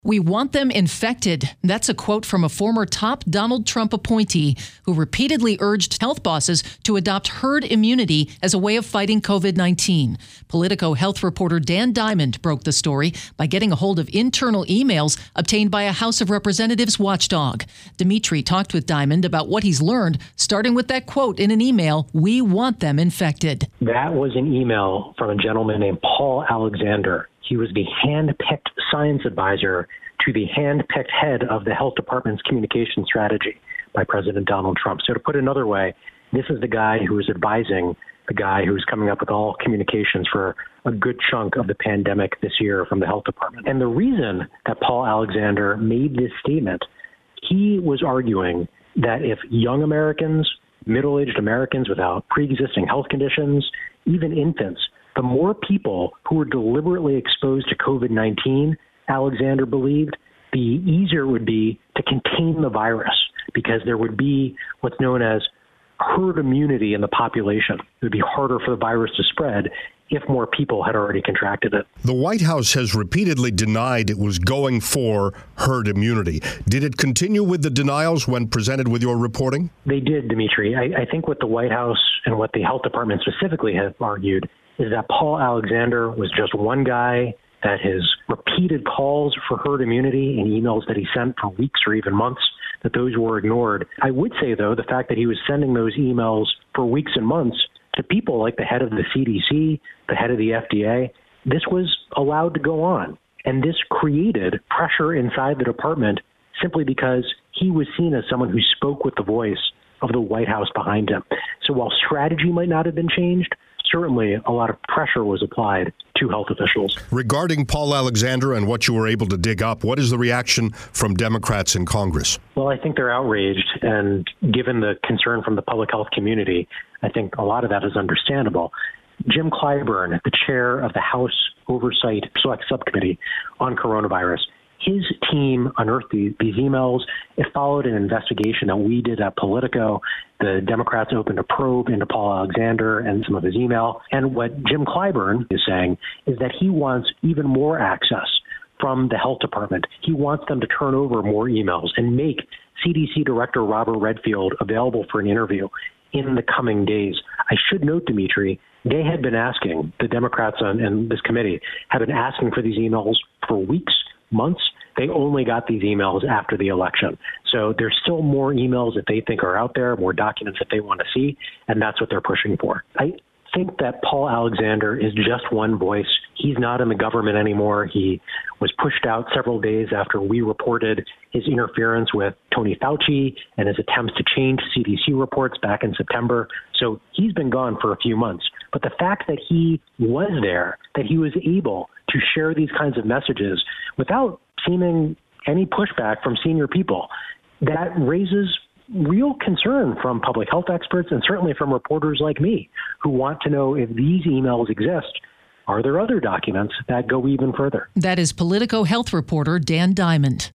We want them infected. That's a quote from a former top Donald Trump appointee who repeatedly urged health bosses to adopt herd immunity as a way of fighting COVID-19. Politico health reporter Dan Diamond broke the story by getting a hold of internal emails obtained by a House of Representatives watchdog. Dimitri talked with Diamond about what he's learned, starting with that quote in an email, "We want them infected." That was an email from a gentleman named Paul Alexander. He was the hand-picked science advisor to the hand-picked head of the health department's communication strategy by President Donald Trump. So to put it another way, this is the guy who is advising the guy who's coming up with all communications for a good chunk of the pandemic this year from the health department. And the reason that Paul Alexander made this statement, he was arguing that if young Americans, middle-aged Americans without pre-existing health conditions, even infants, the more people who were deliberately exposed to COVID-19, Alexander believed, the easier it would be to contain the virus because there would be what's known as herd immunity in the population. It would be harder for the virus to spread if more people had already contracted it. The White House has repeatedly denied it was going for herd immunity. Did it continue with the denials when presented with your reporting? They did, Dimitri. I think what the White House and what the health department specifically have argued is that Paul Alexander was just one guy, that his repeated calls for herd immunity and emails that he sent for weeks or even months, that those were ignored. I would say, though, the fact that he was sending those emails for weeks and months to people like the head of the CDC, the head of the FDA, this was allowed to go on. And this created pressure inside the department simply because he was seen as someone who spoke with the voice of the White House behind him. So while strategy might not have been changed, certainly a lot of pressure was applied to health officials. Regarding Paul Alexander and what you were able to dig up, what is the reaction from Democrats in Congress? Well, I think they're outraged, and given the concern from the public health community, I think a lot of that is understandable. Jim Clyburn, the chair of the House Oversight Select Subcommittee on coronavirus, his team unearthed these emails. It followed an investigation that we did at Politico. The Democrats opened a probe into Paul Alexander and some of his email. And what Jim Clyburn is saying is that he wants even more access from the health department. He wants them to turn over more emails and make CDC Director Robert Redfield available for an interview in the coming days. I should note, Dimitri, they had been asking, the Democrats and this committee have been asking for these emails for weeks, months. They only got these emails after the election. So there's still more emails that they think are out there, more documents that they want to see, and that's what they're pushing for. I think that Paul Alexander is just one voice. He's not in the government anymore. He was pushed out several days after we reported his interference with Tony Fauci and his attempts to change CDC reports back in September. So he's been gone for a few months. But the fact that he was there, that he was able to share these kinds of messages without seeming any pushback from senior people, that raises real concern from public health experts and certainly from reporters like me who want to know if these emails exist. Are there other documents that go even further? That is Politico health reporter Dan Diamond.